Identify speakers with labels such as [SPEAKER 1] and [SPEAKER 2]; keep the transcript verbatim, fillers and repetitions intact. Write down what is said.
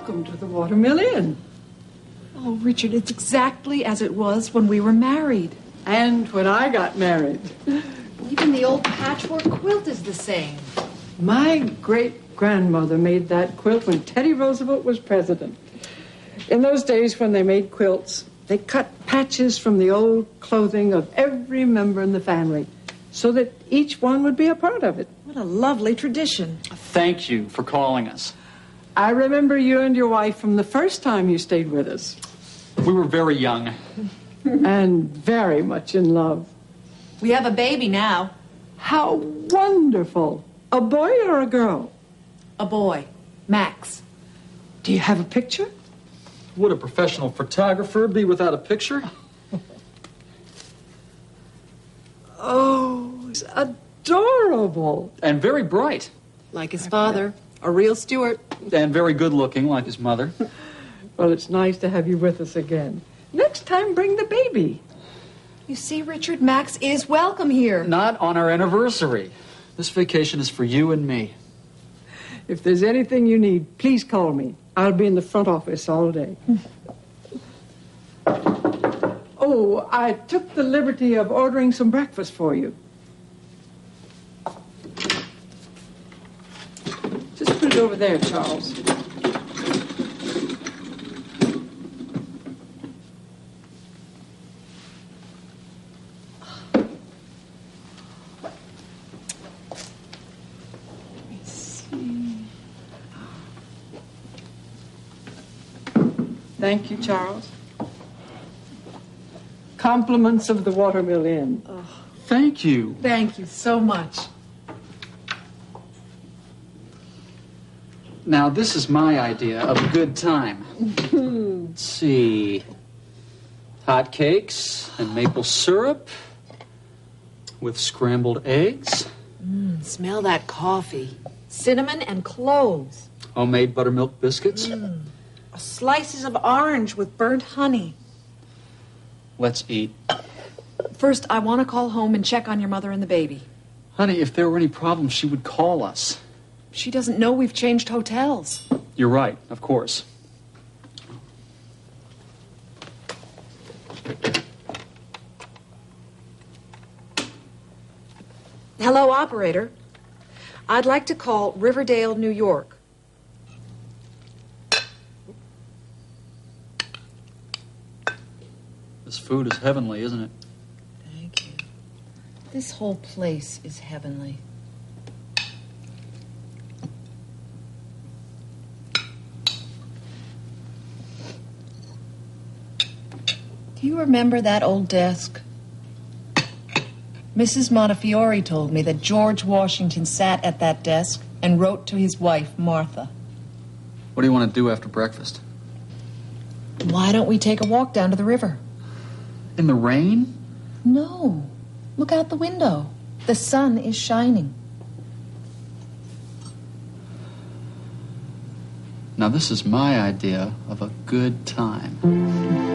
[SPEAKER 1] Welcome to the Watermill Inn.
[SPEAKER 2] Oh, Richard, it's exactly as it was when we were married.
[SPEAKER 1] And when I got married.
[SPEAKER 3] Even the old patchwork quilt is the same.
[SPEAKER 1] My great-grandmother made that quilt when Teddy Roosevelt was president. In those days when they made quilts, they cut patches from the old clothing of every member in the family so that each one would be a part of it.
[SPEAKER 2] What a lovely tradition.
[SPEAKER 4] Thank you for calling us.
[SPEAKER 1] I remember you and your wife from the first time you stayed with us.
[SPEAKER 4] We were very young.
[SPEAKER 1] And very much in love.
[SPEAKER 3] We have a baby now.
[SPEAKER 1] How wonderful. A boy or a girl?
[SPEAKER 3] A boy. Max.
[SPEAKER 1] Do you have a picture?
[SPEAKER 4] Would a professional photographer be without a picture?
[SPEAKER 1] Oh, it's adorable.
[SPEAKER 4] And very bright.
[SPEAKER 2] Like his father, a real Stuart.
[SPEAKER 4] And very good looking, like his mother.
[SPEAKER 1] Well, it's nice to have you with us again. Next time, bring the baby.
[SPEAKER 2] You see, Richard, Max is welcome here.
[SPEAKER 4] Not on our anniversary. This vacation is for you and me.
[SPEAKER 1] If there's anything you need, please call me. I'll be in the front office all day. Oh, I took the liberty of ordering some breakfast for you. Just put it over there, Charles. Thank you, Charles. Compliments of the Watermill Inn.
[SPEAKER 4] Oh, thank you.
[SPEAKER 2] Thank you so much.
[SPEAKER 4] Now, this is my idea of a good time. Let's see. Hot cakes and maple syrup with scrambled eggs.
[SPEAKER 2] Mm, smell that coffee. Cinnamon and cloves.
[SPEAKER 4] Homemade buttermilk biscuits.
[SPEAKER 2] Mm. Slices of orange with burnt honey.
[SPEAKER 4] Let's eat.
[SPEAKER 2] First, I want to call home and check on your mother and the baby.
[SPEAKER 4] Honey, if there were any problems, she would call us.
[SPEAKER 2] She doesn't know we've changed hotels.
[SPEAKER 4] You're right, of course.
[SPEAKER 2] Hello, operator. I'd like to call Riverdale, New York.
[SPEAKER 4] This food is heavenly, isn't it?
[SPEAKER 2] Thank you. This whole place is heavenly. Do you remember that old desk? Missus Montefiore told me that George Washington sat at that desk and wrote to his wife, Martha.
[SPEAKER 4] What do you want to do after breakfast?
[SPEAKER 2] Why don't we take a walk down to the river?
[SPEAKER 4] In the rain?
[SPEAKER 2] No. Look out the window. The sun is shining.
[SPEAKER 4] Now, this is my idea of a good time.